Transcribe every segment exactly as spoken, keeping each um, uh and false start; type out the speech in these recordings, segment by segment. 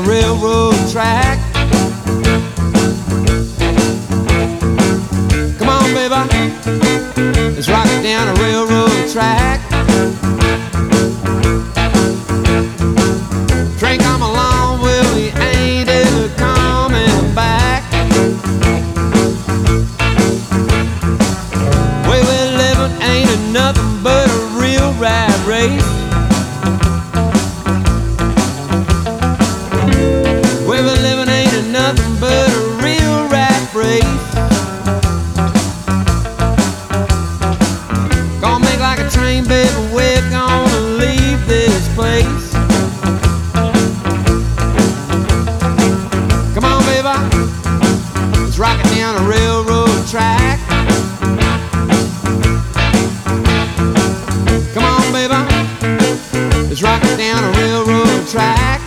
railroad track. Come on, baby, let's rock it down a railroad track. Train come along, well, we ain't ever coming back. Way we're living ain't nothing but a real rat race. Way we're living ain't nothing but a real rat race. Gonna make like a train, baby, we're gonna leave this place. Come on, baby, let's rock it down a railroad track. Come on, baby, let's rock it down a railroad track.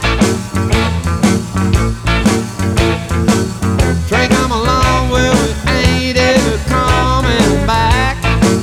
Train come along, well, we ain't ever coming back.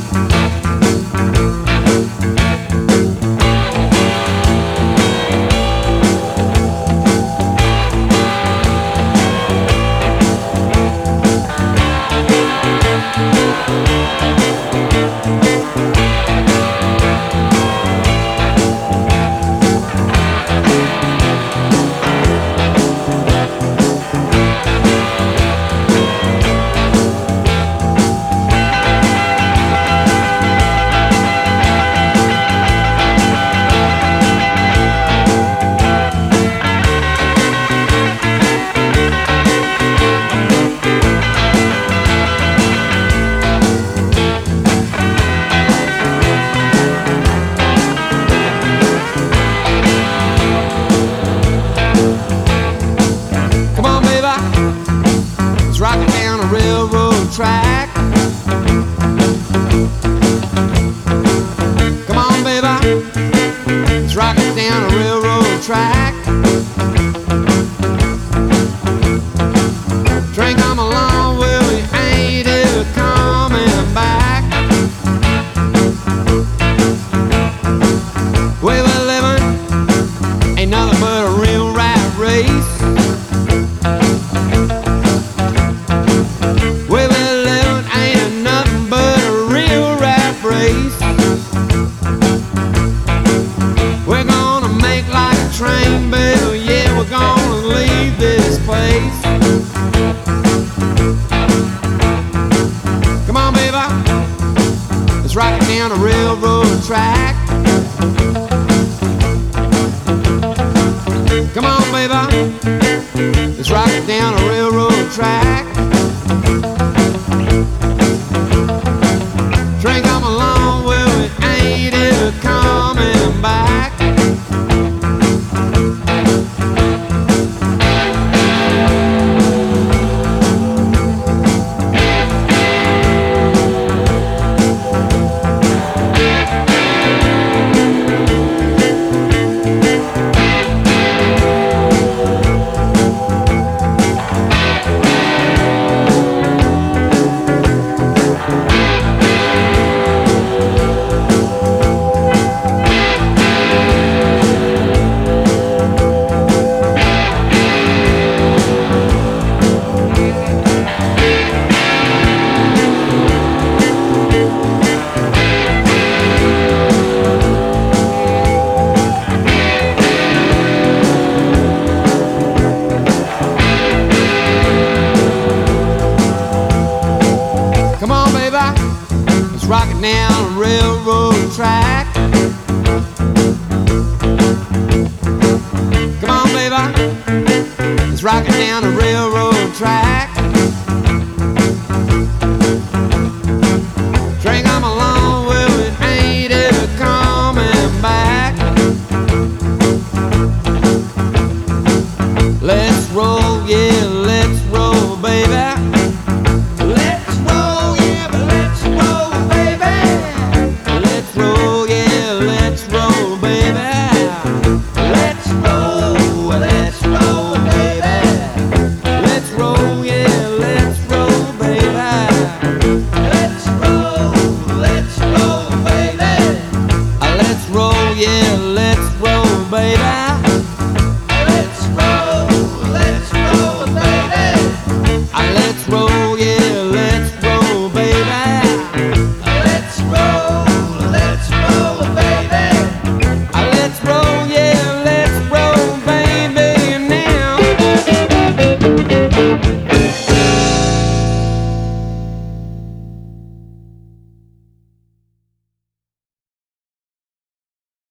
Rocking down a railroad track. Come on, baby, let's rock it down a railroad track. Train come along, well, we ain't ever coming back. Way we're living ain't nothing but a real rat race. We're gonna make like a train, baby, yeah, we're gonna leave this place. Come on, baby, let's rock it down a railroad track. Come on, baby, let's rock it down a railroad track. Train come along, well, we ain't ever coming back. Come on, baby, let's rock it down a railroad track. Come on, baby, let's rock it down a railroad track.